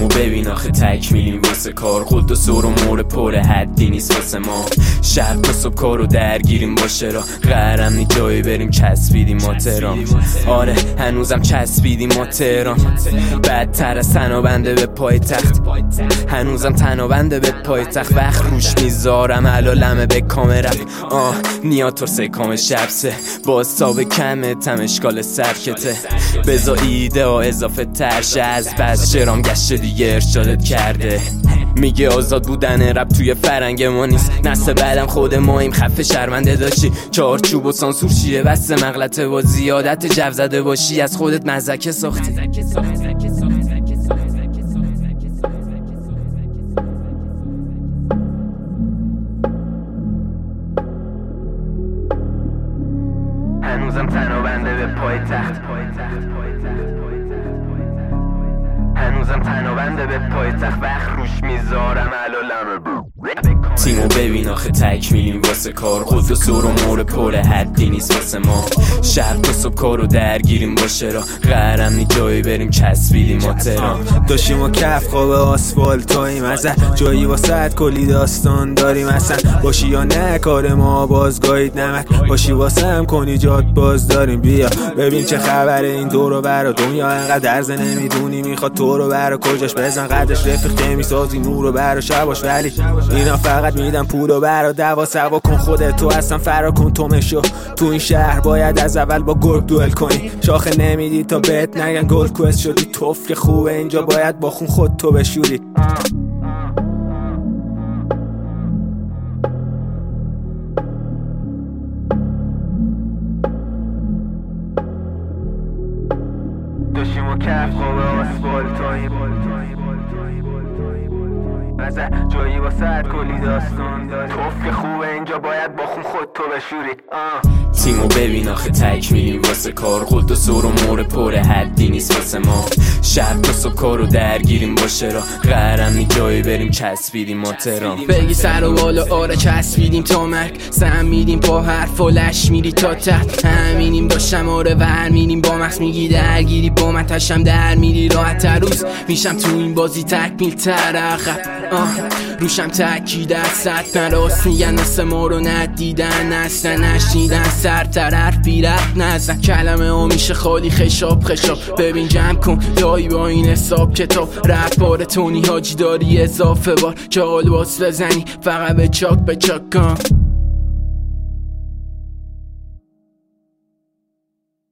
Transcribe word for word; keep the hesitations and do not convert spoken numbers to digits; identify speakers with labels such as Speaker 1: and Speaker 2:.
Speaker 1: تیمو ببین آخه تکمیلیم واسه کار، خود و سر و مور پر حدی نیست واسه ما. شب تا صبح کارو درگیریم باشه را، قهرم نی جایی بریم چسبیدیم ما تهران. آره هنوزم چسبیدیم ما تهران، بدتر از تنابنده به پای تخت. هنوزم تنابنده به پای تخت، وقت روش میذارم علالمه به کامرم. آه نیاتور سکام شبسه، باز تا به کمه تم اشکال سرکته. بزا ایده ها اضافه ترشه، از بس شرام گشته دیگه ارشادت کرده. میگه آزاد بودن رب توی فرنگ ما نیست، نسل بعدم خود ماییم خفه شرمنده داشتی. چارچوب و سانسور چیه بس مغلطه با زیادت جو زده باشی، از خودت مزکه ساختی. هنوزم تنابنده به پای تخت، هنوزم تنابنده به پای تخت، وقت روش میذارم علالمه. تیمو ببین آخه تکمیلیم واسه کار، خود و سر و مور پر حدی نیست واسه ما. شب تا صبح کارو درگیریم باشه را، قهرم نی جایی بریم چسبیدیم ما تهران.
Speaker 2: داشتیم و کف خواب آسفالتاییم، ازه جایی واسه کلی داستان داریم. اصلا باشی یا نه کار ما بازگاهید نمک، باشی واسه هم کنی جات باز داریم. بیا ببین چه خبره این دور و برا، دنیا انقدر درزه نمیدونی میخواد تو رو برا. کجاش بزن قدش رفیق میسازی نور و برا شباش، ولی اینا فقط میدن پول و برا. دوا سوا کن خودت تو اصلا فرا کن تو مشو، تو این شهر باید از اول با گرگ دوئل کنی. شاخه نمیدی تا بهت نگن گل کوست شدی، توف که خوبه اینجا باید با خون خود تو بشوری. داشتیم و کف خواب آسفالتاییم، ازه جایی واسه کلی داستان داری. توف که خوبه اینجا باید با خون خود تو بشوری.
Speaker 1: تیمو ببین آخه تکمیلیم واسه کار، خود و سر و مور پر حدی نیست واسه ما. شب تا صبح کارو درگیریم باشه را، قهرم نی جایی بریم چسبیدیم ما تهران.
Speaker 3: بگی سر و بالا آره چسبیدیم تا مرگ، سم میدیم با حرف و لش میری تا تحت. همینیم با شماره ور میریم با مخص میگی درگیری، با من تشم در میری راحت تر. روز میشم تو این بازی تکمیل تر عقب، روشم تاکید از صد نراست میگن مثل ما رو ندیدن، اصلا نشنیدن. سر طرف بیرفت نزن کلمه ها میشه خالی خشاب خشاب. ببین جمع کن دایی با این حساب کتاب، رفت بار تونی حاجی داری اضافه بار. که حال باس بزنی فقط به چاک به چاک کن.